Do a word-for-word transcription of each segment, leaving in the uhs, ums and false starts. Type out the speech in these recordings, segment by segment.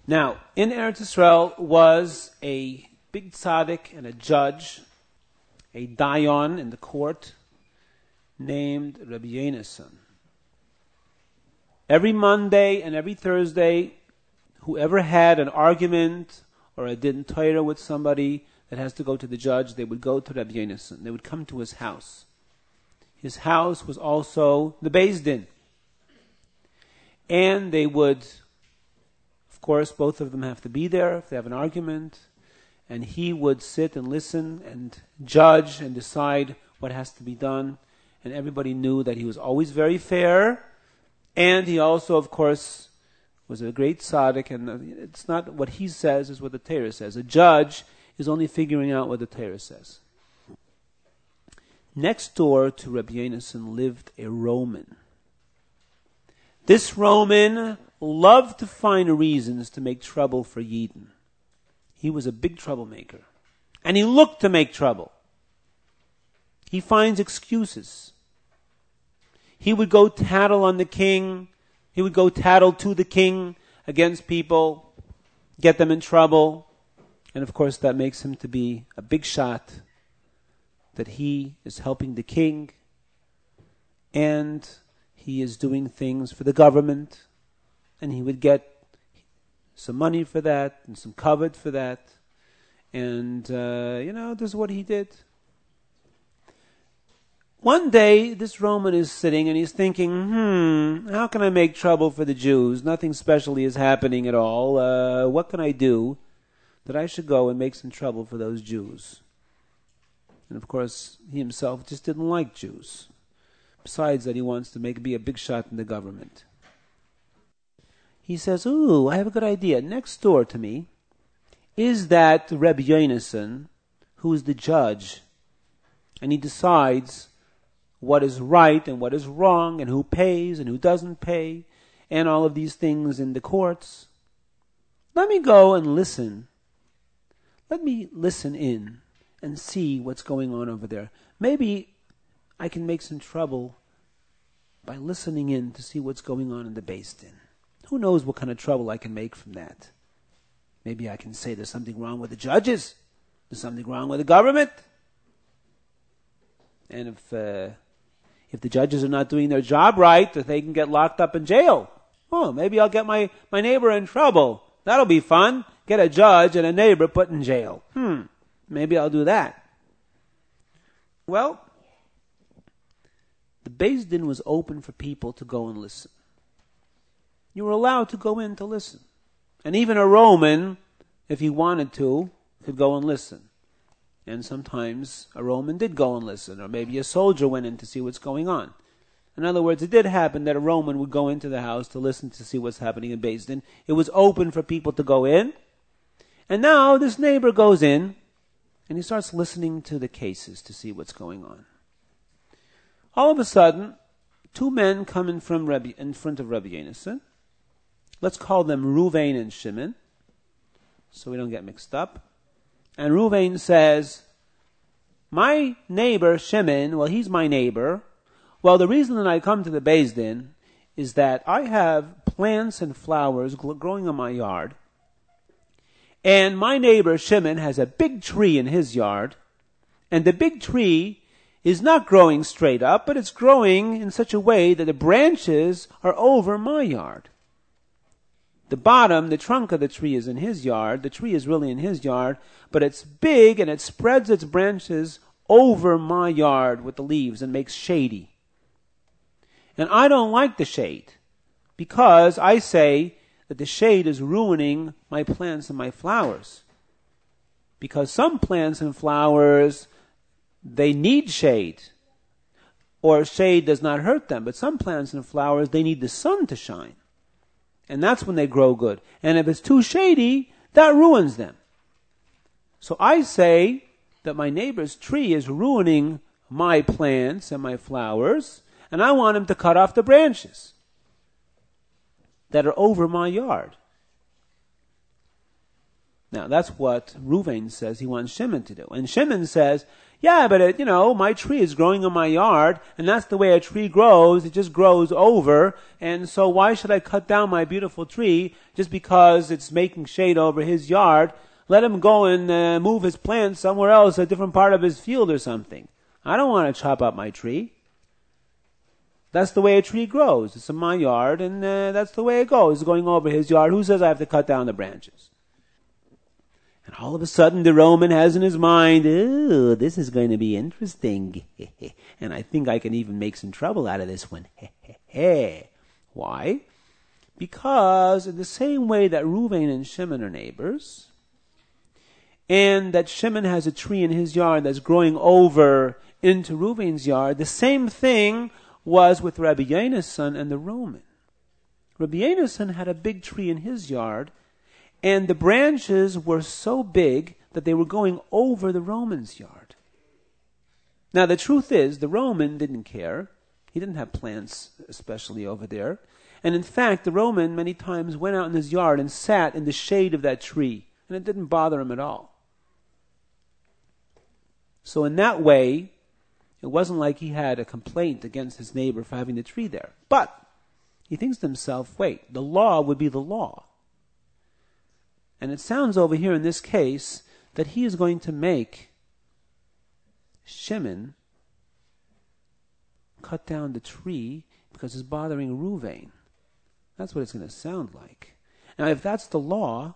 Now, in Eretz Yisrael was a big tzaddik and a judge, a dayan in the court, named Rabbi Yonasan. Every Monday and every Thursday, whoever had an argument or a din Torah with somebody that has to go to the judge, they would go to Rabbi Yonasan. They would come to his house. His house was also the Beis Din. And they would, of course, both of them have to be there if they have an argument. And he would sit and listen and judge and decide what has to be done. And everybody knew that he was always very fair. And he also, of course, was a great tzaddik. And it's not what he says, is what the Torah says. A judge is only figuring out what the Torah says. Next door to Rabbi Yonasan lived a Roman. This Roman loved to find reasons to make trouble for Yidden. He was a big troublemaker. And he looked to make trouble. He finds excuses. He would go tattle on the king. He would go tattle to the king against people, get them in trouble. And of course that makes him to be a big shot, that he is helping the king and he is doing things for the government, and he would get some money for that and some covet for that. And, uh, you know, this is what he did. One day, this Roman is sitting and he's thinking, hmm, how can I make trouble for the Jews? Nothing specially is happening at all. Uh, what can I do that I should go and make some trouble for those Jews? And of course, he himself just didn't like Jews. Besides that, he wants to make be a big shot in the government. He says, ooh, I have a good idea. Next door to me is that Rabbi Yonasan, who is the judge, and he decides what is right and what is wrong, and who pays and who doesn't pay, and all of these things in the courts. Let me go and listen. Let me listen in and see what's going on over there. Maybe I can make some trouble by listening in to see what's going on in the Beis Din. Who knows what kind of trouble I can make from that? Maybe I can say there's something wrong with the judges. There's something wrong with the government. And if uh, if the judges are not doing their job right, that they can get locked up in jail. Oh, maybe I'll get my, my neighbor in trouble. That'll be fun. Get a judge and a neighbor put in jail. Hmm, maybe I'll do that. Well, the Beis Din was open for people to go and listen. You were allowed to go in to listen. And even a Roman, if he wanted to, could go and listen. And sometimes a Roman did go and listen, or maybe a soldier went in to see what's going on. In other words, it did happen that a Roman would go into the house to listen to see what's happening in Beis Din. It was open for people to go in. And now this neighbor goes in, and he starts listening to the cases to see what's going on. All of a sudden, two men come in, from Rabbi, in front of Rabbi Yonasan. Let's call them Ruvain and Shimon, so we don't get mixed up. And Ruvain says, my neighbor Shimon, well, he's my neighbor. Well, the reason that I come to the Beis Din is that I have plants and flowers growing in my yard. And my neighbor Shimon has a big tree in his yard. And the big tree is not growing straight up, but it's growing in such a way that the branches are over my yard. The bottom, the trunk of the tree is in his yard. The tree is really in his yard, but it's big and it spreads its branches over my yard with the leaves and makes shady. And I don't like the shade because I say that the shade is ruining my plants and my flowers. Because some plants and flowers, they need shade, or shade does not hurt them. But some plants and flowers, they need the sun to shine. And that's when they grow good. And if it's too shady, that ruins them. So I say that my neighbor's tree is ruining my plants and my flowers, and I want him to cut off the branches that are over my yard. Now, that's what Reuven says he wants Shimon to do. And Shimon says, yeah, but it, you know, my tree is growing in my yard, and that's the way a tree grows. It just grows over, and so why should I cut down my beautiful tree just because it's making shade over his yard? Let him go and uh, move his plants somewhere else, a different part of his field or something. I don't want to chop up my tree. That's the way a tree grows. It's in my yard, and uh, that's the way it goes. It's going over his yard. Who says I have to cut down the branches? And all of a sudden, the Roman has in his mind, ooh, this is going to be interesting. And I think I can even make some trouble out of this one. Why? Because in the same way that Reuven and Shimon are neighbors, and that Shimon has a tree in his yard that's growing over into Reuven's yard, the same thing was with Rabbi Yonasan and the Roman. Rabbi Yonasan had a big tree in his yard, and the branches were so big that they were going over the Roman's yard. Now, the truth is, the Roman didn't care. He didn't have plants especially over there. And in fact, the Roman many times went out in his yard and sat in the shade of that tree, and it didn't bother him at all. So in that way, it wasn't like he had a complaint against his neighbor for having the tree there. But he thinks to himself, wait, the law would be the law. And it sounds over here in this case that he is going to make Shimon cut down the tree because it's bothering Reuven. That's what it's going to sound like. Now, if that's the law,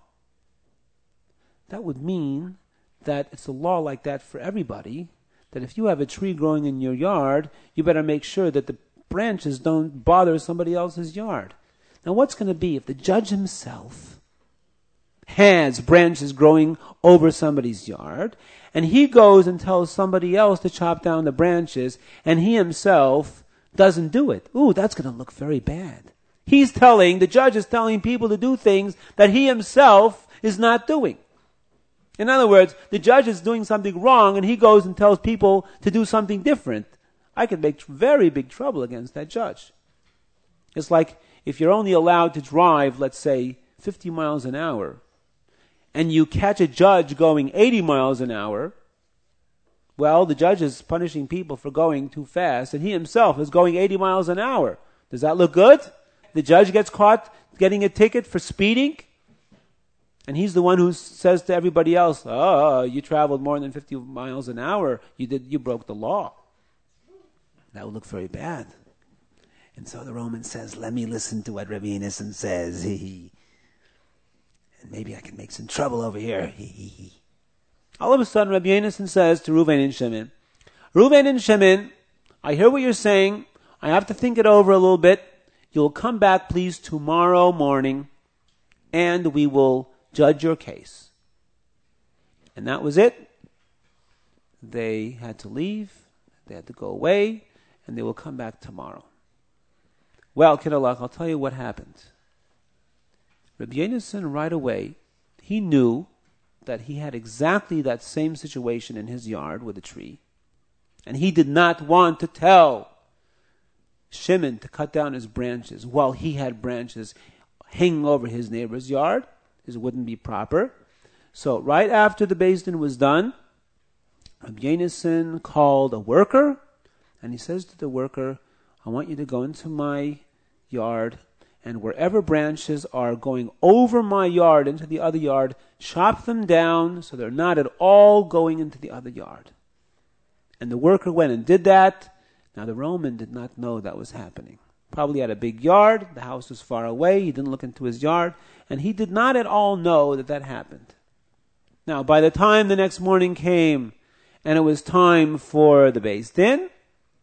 that would mean that it's a law like that for everybody, that if you have a tree growing in your yard, you better make sure that the branches don't bother somebody else's yard. Now, what's going to be if the judge himself has branches growing over somebody's yard, and he goes and tells somebody else to chop down the branches, and he himself doesn't do it? Ooh, that's going to look very bad. He's telling, the judge is telling people to do things that he himself is not doing. In other words, the judge is doing something wrong, and he goes and tells people to do something different. I could make very big trouble against that judge. It's like if you're only allowed to drive, let's say, fifty miles an hour, and you catch a judge going eighty miles an hour, well, the judge is punishing people for going too fast, and he himself is going eighty miles an hour. Does that look good? The judge gets caught getting a ticket for speeding, and he's the one who says to everybody else, oh, you traveled more than fifty miles an hour. You did, you broke the law. That would look very bad. And so the Roman says, let me listen to what Rabbi Yonasan says. And maybe I can make some trouble over here. All of a sudden, Rabbi Yonasan says to Reuven and Shimon, Reuven and Shimon, I hear what you're saying. I have to think it over a little bit. You'll come back, please, tomorrow morning, and we will judge your case. And that was it. They had to leave. They had to go away, and they will come back tomorrow. Well, Kidalak, I'll tell you what happened. Rabbi Yonasan, right away, he knew that he had exactly that same situation in his yard with a tree. And he did not want to tell Shimon to cut down his branches while he had branches hanging over his neighbor's yard. This wouldn't be proper. So right after the Beis Din was done, Rabbi Yonasan called a worker, and he says to the worker, I want you to go into my yard, and wherever branches are going over my yard into the other yard, chop them down so they're not at all going into the other yard. And the worker went and did that. Now the Roman did not know that was happening. Probably had a big yard, the house was far away, he didn't look into his yard, and he did not at all know that that happened. Now by the time the next morning came, and it was time for the Beis Din,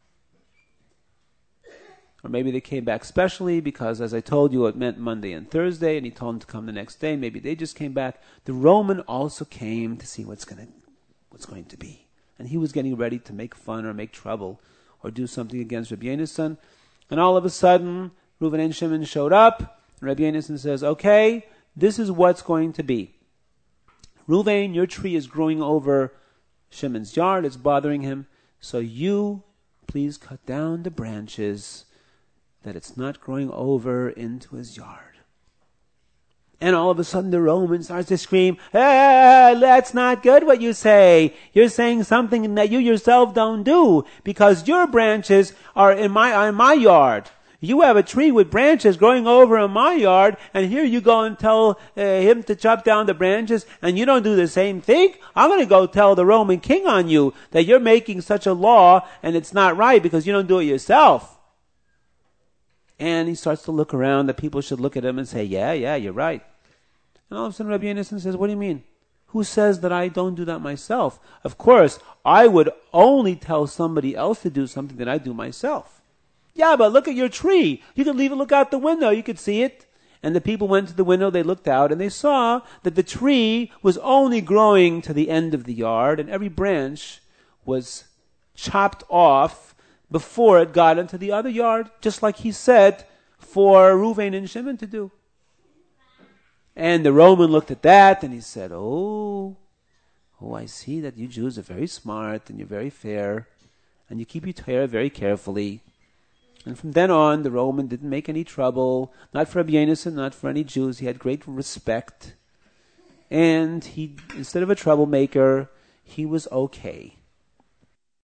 or maybe they came back specially because, as I told you, it meant Monday and Thursday, and he told them to come the next day. Maybe they just came back. The Roman also came to see what's going to, what's going to be. And he was getting ready to make fun or make trouble or do something against Rabbi Yonasan. And all of a sudden, Reuven and Shimon showed up, and Rabbi Yonasan says, okay, this is what's going to be. Reuven, your tree is growing over Shimon's yard. It's bothering him. So you, please cut down the branches that it's not growing over into his yard. And all of a sudden the Roman starts to scream, hey, that's not good what you say. You're saying something that you yourself don't do, because your branches are in my, are in my yard. You have a tree with branches growing over in my yard, and here you go and tell uh, him to chop down the branches, and you don't do the same thing? I'm going to go tell the Roman king on you that you're making such a law, and it's not right because you don't do it yourself. And he starts to look around. The people should look at him and say, yeah, yeah, you're right. And all of a sudden Rabbi Yonasan says, what do you mean? Who says that I don't do that myself? Of course, I would only tell somebody else to do something that I do myself. Yeah, but look at your tree. You could leave it, look out the window. You could see it. And the people went to the window, they looked out, and they saw that the tree was only growing to the end of the yard, and every branch was chopped off before it got into the other yard, just like he said for Reuven and Shimon to do. And the Roman looked at that and he said, oh, oh, I see that you Jews are very smart and you're very fair and you keep your Torah very carefully. And from then on, the Roman didn't make any trouble, not for Rabbi Yonasan, not for any Jews. He had great respect. And he, instead of a troublemaker, he was okay.